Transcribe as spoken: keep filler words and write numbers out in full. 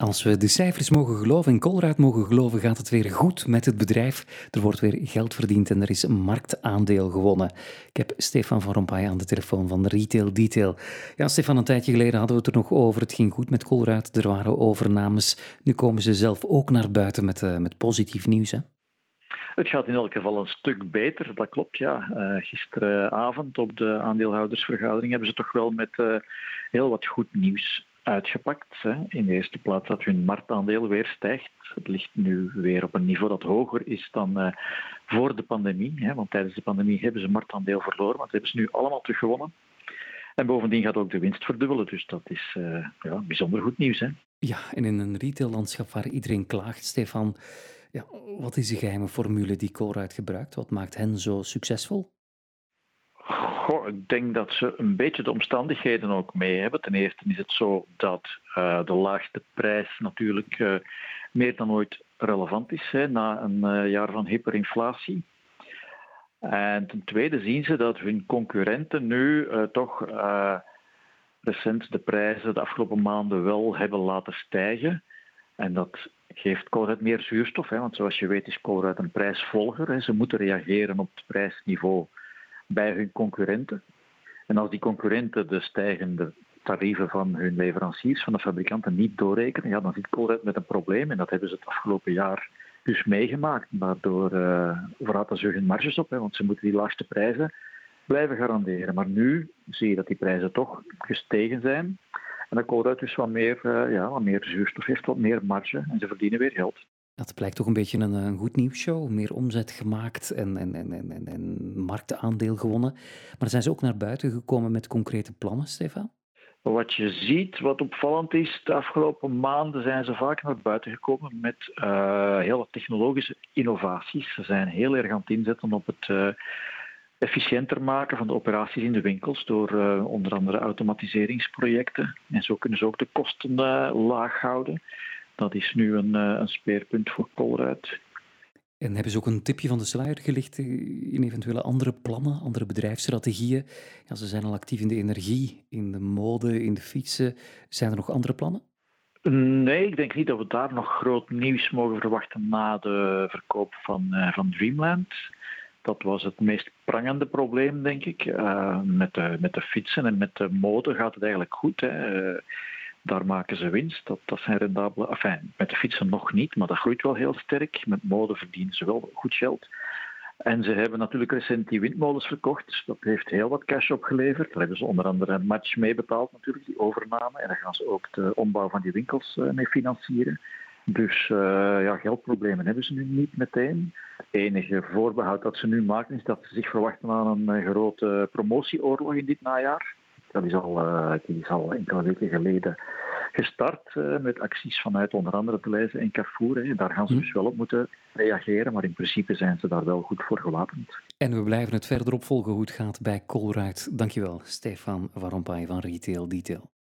Als we de cijfers mogen geloven en Colruyt mogen geloven, gaat het weer goed met het bedrijf. Er wordt weer geld verdiend en er is een marktaandeel gewonnen. Ik heb Stefan van Rompuy aan de telefoon van Retail Detail. Ja, Stefan, een tijdje geleden hadden we het er nog over. Het ging goed met Colruyt, er waren overnames. Nu komen ze zelf ook naar buiten met, uh, met positief nieuws, hè? Het gaat in elk geval een stuk beter, dat klopt, ja. Uh, gisteravond op de aandeelhoudersvergadering hebben ze toch wel met uh, heel wat goed nieuws uitgepakt. Hè. In de eerste plaats dat hun marktaandeel weer stijgt. Het ligt nu weer op een niveau dat hoger is dan uh, voor de pandemie. Hè, want tijdens de pandemie hebben ze marktaandeel verloren, maar dat hebben ze nu allemaal teruggewonnen. En bovendien gaat ook de winst verdubbelen, dus dat is uh, ja, bijzonder goed nieuws. Hè. Ja, en in een retaillandschap waar iedereen klaagt, Stefan, ja, wat is de geheime formule die Colruyt gebruikt? Wat maakt hen zo succesvol? Goh, ik denk dat ze een beetje de omstandigheden ook mee hebben. Ten eerste is het zo dat uh, de laagste prijs natuurlijk uh, meer dan ooit relevant is, hè, na een uh, jaar van hyperinflatie. En ten tweede zien ze dat hun concurrenten nu uh, toch uh, recent de prijzen de afgelopen maanden wel hebben laten stijgen. En dat geeft Colruyt meer zuurstof, hè, want zoals je weet is Colruyt een prijsvolger. Hè. Ze moeten reageren op het prijsniveau bij hun concurrenten. En als die concurrenten de stijgende tarieven van hun leveranciers, van de fabrikanten, niet doorrekenen, ja, dan zit Colruyt met een probleem. En dat hebben ze het afgelopen jaar dus meegemaakt. Daardoor uh, verraten ze hun marges op, hè, want ze moeten die laagste prijzen blijven garanderen. Maar nu zie je dat die prijzen toch gestegen zijn. En dat Colruyt dus wat meer, uh, ja, wat meer zuurstof heeft, wat meer marge. En ze verdienen weer geld. Dat blijkt toch een beetje een, een goed nieuwsshow. Meer omzet gemaakt en, en, en, en, en marktaandeel gewonnen. Maar zijn ze ook naar buiten gekomen met concrete plannen, Stefan? Wat je ziet, wat opvallend is, de afgelopen maanden zijn ze vaak naar buiten gekomen met uh, heel wat technologische innovaties. Ze zijn heel erg aan het inzetten op het uh, efficiënter maken van de operaties in de winkels door uh, onder andere automatiseringsprojecten. En zo kunnen ze ook de kosten uh, laag houden. Dat is nu een, uh, een speerpunt voor Colruyt. En hebben ze ook een tipje van de sluier gelicht in eventuele andere plannen, andere bedrijfsstrategieën? Ja, ze zijn al actief in de energie, in de mode, in de fietsen. Zijn er nog andere plannen? Nee, ik denk niet dat we daar nog groot nieuws mogen verwachten na de verkoop van, uh, van Dreamland. Dat was het meest prangende probleem, denk ik. Uh, met, de, met de fietsen en met de mode gaat het eigenlijk goed. Hè. Uh, daar maken ze winst. Dat, dat zijn rendabele. Enfin, met de fietsen nog niet, maar dat groeit wel heel sterk. Met mode verdienen ze wel goed geld. En ze hebben natuurlijk recent die windmolens verkocht. Dus dat heeft heel wat cash opgeleverd. Daar hebben ze onder andere een match mee betaald, natuurlijk, die overname. En daar gaan ze ook de ombouw van die winkels uh, mee financieren. Dus uh, ja, geldproblemen hebben ze nu niet meteen. Het enige voorbehoud dat ze nu maken is dat ze zich verwachten aan een uh, grote promotieoorlog in dit najaar. Dat is al, uh, die is al enkele weken geleden gestart uh, met acties vanuit onder andere te lezen en Carrefour. Hè. Daar gaan ze dus wel op moeten reageren, maar in principe zijn ze daar wel goed voor gewapend. En we blijven het verder opvolgen hoe het gaat bij Colruyt. Dankjewel, Stefan van Rompuy van Retail Detail.